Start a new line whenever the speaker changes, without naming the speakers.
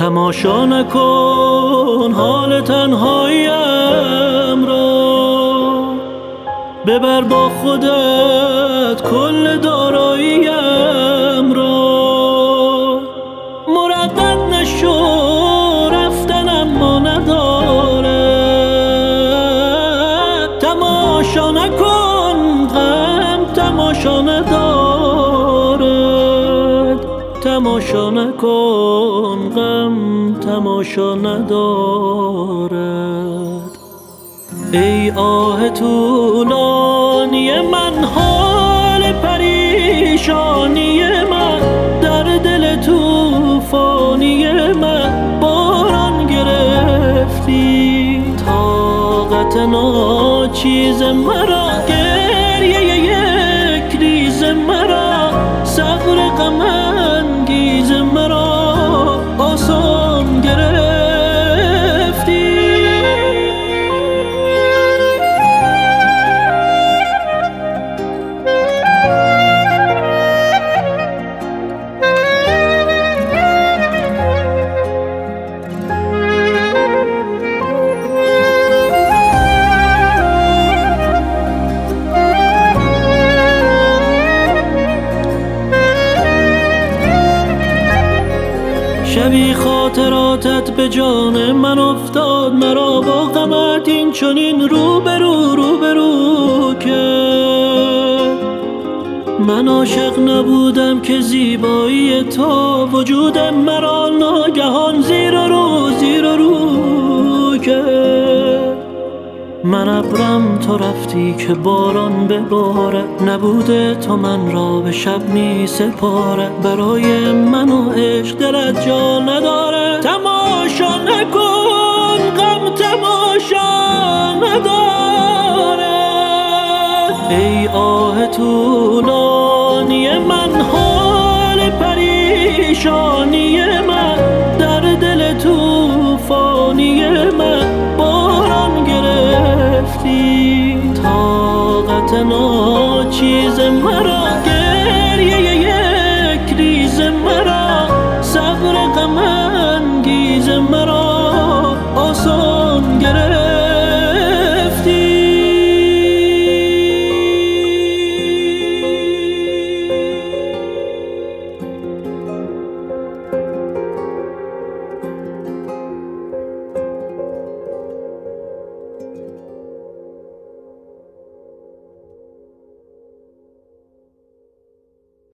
تماشا نکن حال تنهاییم را، ببر با خودت کل داراییم را. مردد نشو رفتن اما ندارد، تماشا نکن غم تماشا ندارد، تماشا نکن غم تماشا ندارد. ای آه طولانی من، حال پریشانی من، در دل طوفانی من باران گرفتی. طاقت ناچیز مرا، گریه یک ریز مرا، صبر غم انگیز مرا آسان گرفتی. شبی خاطراتت به جان من افتاد، مرا با غمت این چنین روبرو کرد. من عاشق نبودم که زیبایی تو وجودم مرا ناگهان زیر رو کرد. من ابرم تو رفتی که باران ببارد، نبوده تو من را به شب می سپارد. برای من و عشق دلت جا ندارد، تماشا نکن غم تماشا ندارد. ای آه طولانی من، حال پریشانی من، در دل طوفانی من باران گرفتی. طاقت ناچیز مرا